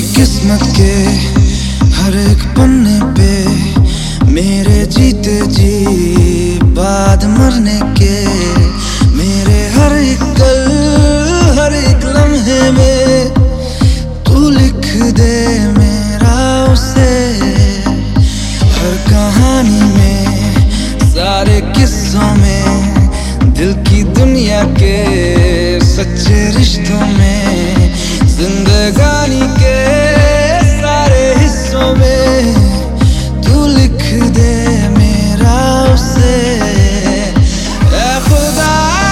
किस्मत के हर एक पन्ने पे मेरे जीते जी बाद मरने के, मेरे हर एक पल हर एक लम्हे में तू लिख दे मेरा उसे। हर कहानी में सारे किस्सों में दिल की दुनिया के सच्चे रिश्तों में जिंदगानी के सारे हिस्सों में तू लिख दे मेरा उसे। ऐ खुदा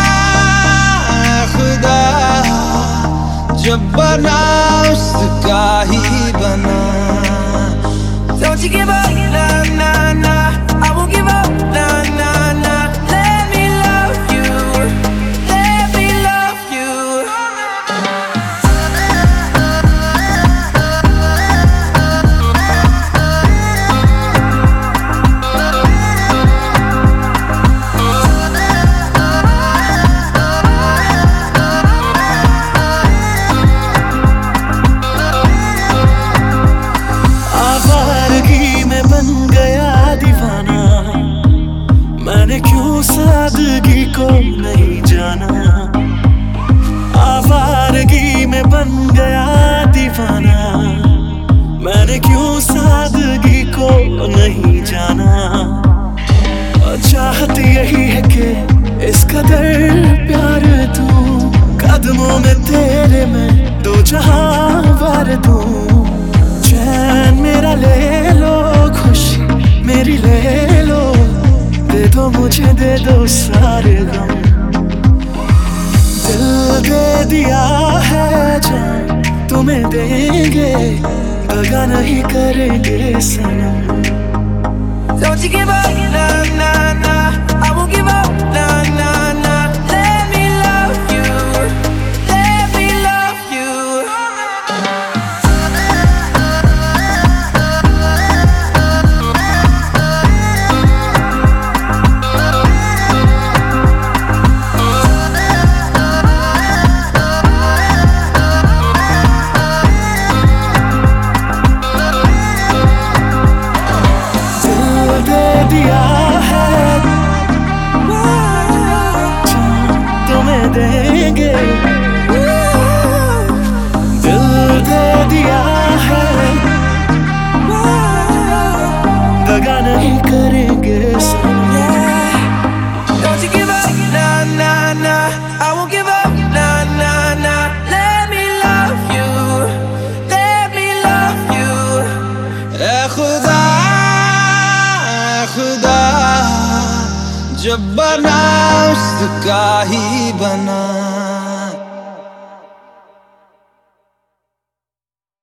जब बना उसका ही बना। Don't you give up, nah, nah, nah. I won't give up, nah, nah, nah. Let me love you, let me love you. बन गया दीवाना, मैंने क्यों सादगी को नहीं जाना। आवारगी में बन गया दीवाना, मैंने क्यों सादगी को नहीं जाना। चाहत यही है कि इस कदर प्यार दूं, कदमों में तेरे मैं दो जहां वार दूं। चैन मेरा ले लो, खुशी मेरी ले लो, दे दो मुझे दे दो सारे गम। दिल दे दिया है जान तुम्हें देंगे, दगा नहीं करेंगे सनम। Don't you give up, nah, nah, nah. I won't give up, nah, nah, nah. Let me love you, let me love you. दिया है तुम्हें देंगे, दिल दे दिया है दगा नहीं करेंगे सनम। Don't you give up, nah, nah, nah. I won't give up, nah, nah, nah. Let me love you, let me love you. ऐ खुदा जब बना उसका ही बना।